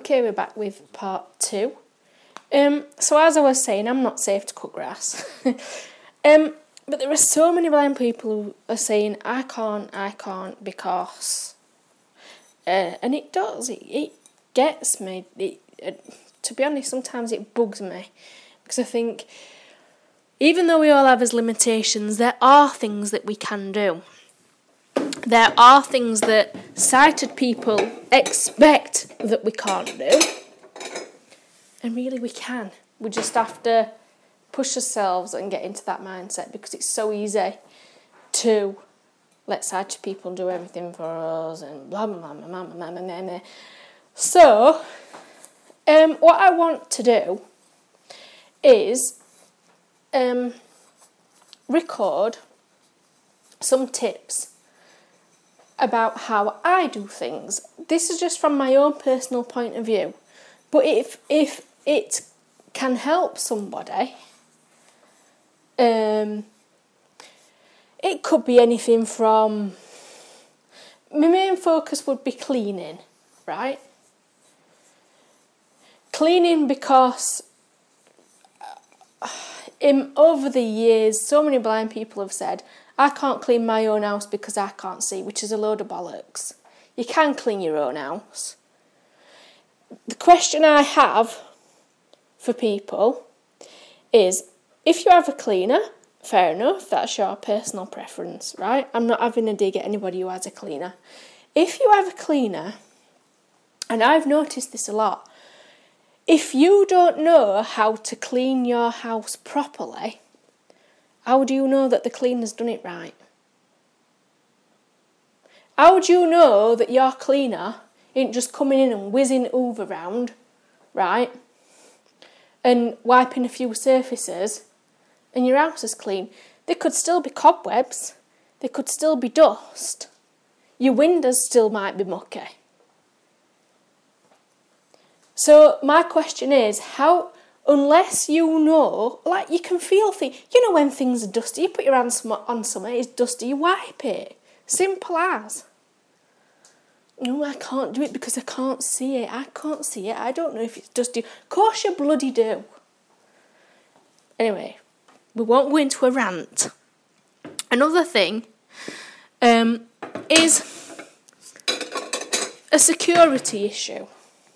Okay, we're back with part 2. So as I was saying, I'm not safe to cut grass. But there are so many blind people who are saying, I can't because... and it does, it gets me. To be honest, sometimes it bugs me. Because I think, even though we all have as limitations, there are things that we can do. There are things that sighted people expect that we can't do. And really we can. We just have to push ourselves and get into that mindset, because it's so easy to let sighted people do everything for us and blah, blah, blah, blah, blah, blah, blah, blah. So, what I want to do is record some tips about how I do things. This is just from my own personal point of view. But if it can help somebody, it could be anything from... My main focus would be cleaning, right? Cleaning because over the years, so many blind people have said, I can't clean my own house because I can't see, which is a load of bollocks. You can clean your own house. The question I have for people is, if you have a cleaner, fair enough, that's your personal preference, right? I'm not having a dig at anybody who has a cleaner. If you have a cleaner, and I've noticed this a lot, if you don't know how to clean your house properly, how do you know that the cleaner's done it right? How do you know that your cleaner ain't just coming in and whizzing Hoover round, right? And wiping a few surfaces and your house is clean. There could still be cobwebs. There could still be dust. Your windows still might be mucky. So my question is, how... Unless you know, like you can feel things, you know when things are dusty, you put your hands on something, it's dusty, you wipe it. Simple as. No, I can't do it because I can't see it. I can't see it. I don't know if it's dusty. Of course you bloody do. Anyway, we won't go into a rant. Another thing is a security issue.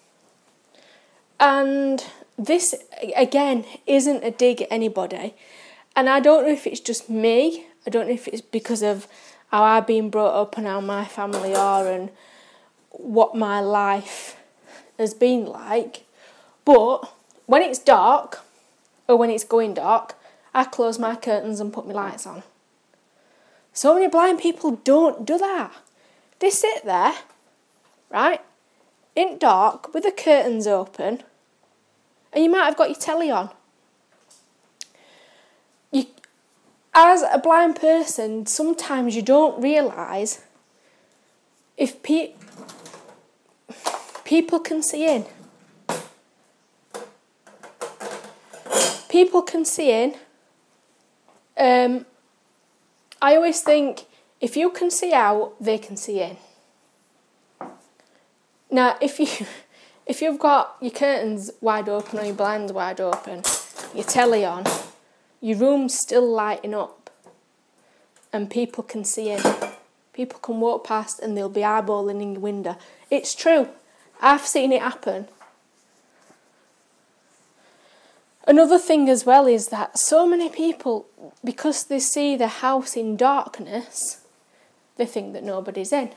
And this, again, isn't a dig at anybody. And I don't know if it's just me. I don't know if it's because of how I've been brought up and how my family are and what my life has been like. But when it's dark, or when it's going dark, I close my curtains and put my lights on. So many blind people don't do that. They sit there, right, in dark with the curtains open, and you might have got your telly on. As a blind person, sometimes you don't realise if people can see in. People can see in. I always think, if you can see out, they can see in. Now, if you've got your curtains wide open or your blinds wide open, your telly on, your room's still lighting up, and people can see in. People can walk past and they'll be eyeballing in your window. It's true. I've seen it happen. Another thing as well is that so many people, because they see the house in darkness, they think that nobody's in.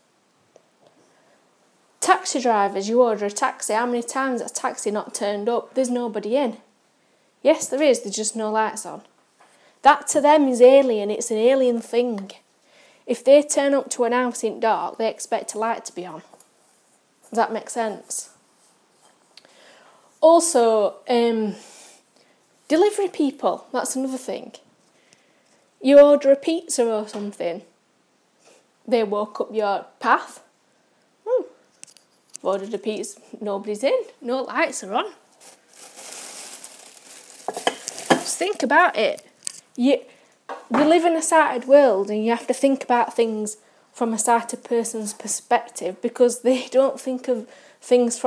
Taxi drivers, you order a taxi, how many times has a taxi not turned up? There's nobody in. Yes, there is, there's just no lights on. That to them is alien, it's an alien thing. If they turn up to an house in dark, they expect a light to be on. Does that make sense? Also, delivery people, that's another thing. You order a pizza or something, they walk up your path. I've ordered a pizza, nobody's in, no lights are on. Just think about it. We live in a sighted world, and you have to think about things from a sighted person's perspective, because they don't think of things from